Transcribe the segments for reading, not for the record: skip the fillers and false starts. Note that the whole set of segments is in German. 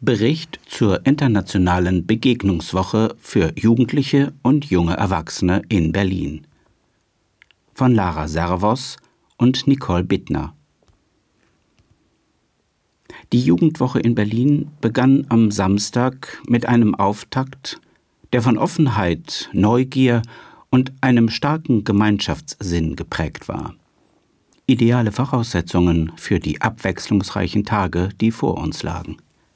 Bericht zur internationalen Begegnungswoche für Jugendliche und junge Erwachsene in Berlin von Lara Servos und Nicole Bittner. Die Jugendwoche in Berlin begann am Samstag mit einem Auftakt, der von Offenheit, Neugier und einem starken Gemeinschaftssinn geprägt war. Ideale Voraussetzungen für die abwechslungsreichen Tage, die vor uns lagen.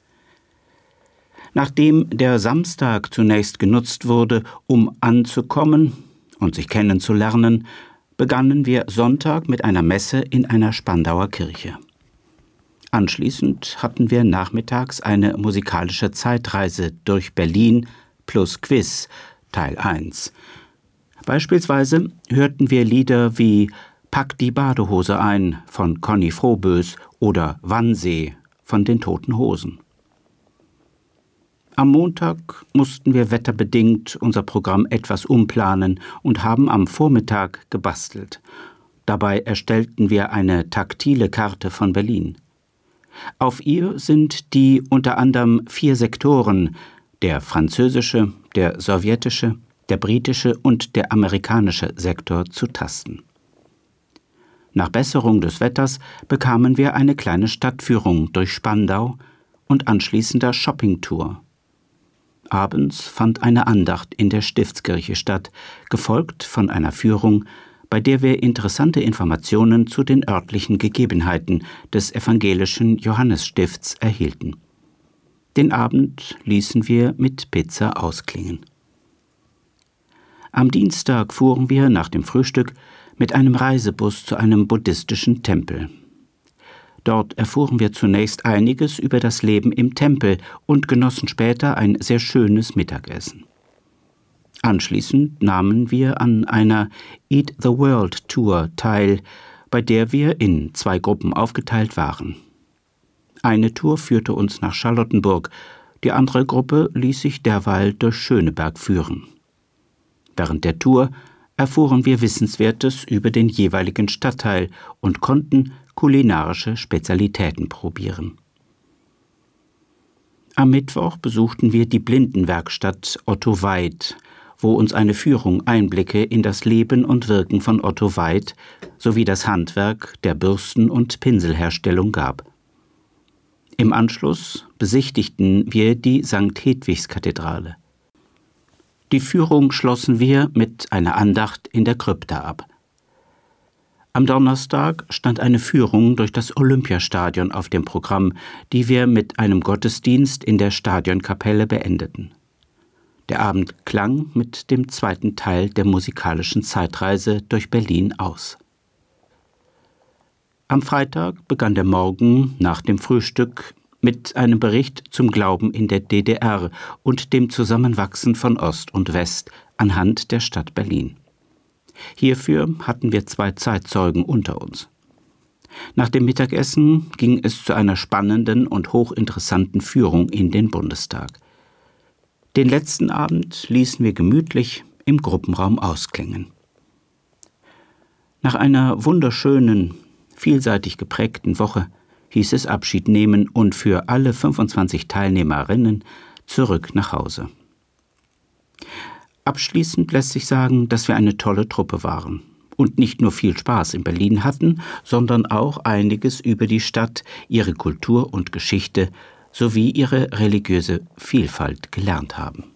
Nachdem der Samstag zunächst genutzt wurde, um anzukommen und sich kennenzulernen, begannen wir Sonntag mit einer Messe in einer Spandauer Kirche. Anschließend hatten wir nachmittags eine musikalische Zeitreise durch Berlin plus Quiz, Teil 1. Beispielsweise hörten wir Lieder wie Pack die Badehose ein von Conny Frohbös oder Wannsee von den Toten Hosen. Am Montag mussten wir wetterbedingt unser Programm etwas umplanen und haben am Vormittag gebastelt. Dabei erstellten wir eine taktile Karte von Berlin. Auf ihr sind die unter anderem 4 Sektoren, der französische, der sowjetische, der britische und der amerikanische Sektor zu tasten. Nach Besserung des Wetters bekamen wir eine kleine Stadtführung durch Spandau und anschließender Shoppingtour. Abends fand eine Andacht in der Stiftskirche statt, gefolgt von einer Führung, bei der wir interessante Informationen zu den örtlichen Gegebenheiten des evangelischen Johannesstifts erhielten. Den Abend ließen wir mit Pizza ausklingen. Am Dienstag fuhren wir nach dem Frühstück mit einem Reisebus zu einem buddhistischen Tempel. Dort erfuhren wir zunächst einiges über das Leben im Tempel und genossen später ein sehr schönes Mittagessen. Anschließend nahmen wir an einer Eat the World Tour teil, bei der wir in 2 Gruppen aufgeteilt waren. Eine Tour führte uns nach Charlottenburg, die andere Gruppe ließ sich derweil durch Schöneberg führen. Während der Tour erfuhren wir Wissenswertes über den jeweiligen Stadtteil und konnten kulinarische Spezialitäten probieren. Am Mittwoch besuchten wir die Blindenwerkstatt Otto Weid, wo uns eine Führung Einblicke in das Leben und Wirken von Otto Weid sowie das Handwerk der Bürsten- und Pinselherstellung gab. Im Anschluss besichtigten wir die St. Hedwigskathedrale. Die Führung schlossen wir mit einer Andacht in der Krypta ab. Am Donnerstag stand eine Führung durch das Olympiastadion auf dem Programm, die wir mit einem Gottesdienst in der Stadionkapelle beendeten. Der Abend klang mit dem 2. Teil der musikalischen Zeitreise durch Berlin aus. Am Freitag begann der Morgen nach dem Frühstück mit einem Bericht zum Glauben in der DDR und dem Zusammenwachsen von Ost und West anhand der Stadt Berlin. Hierfür hatten wir 2 Zeitzeugen unter uns. Nach dem Mittagessen ging es zu einer spannenden und hochinteressanten Führung in den Bundestag. Den letzten Abend ließen wir gemütlich im Gruppenraum ausklingen. Nach einer wunderschönen, vielseitig geprägten Woche hieß es Abschied nehmen und für alle 25 Teilnehmerinnen zurück nach Hause. Abschließend lässt sich sagen, dass wir eine tolle Truppe waren und nicht nur viel Spaß in Berlin hatten, sondern auch einiges über die Stadt, ihre Kultur und Geschichte sowie ihre religiöse Vielfalt gelernt haben.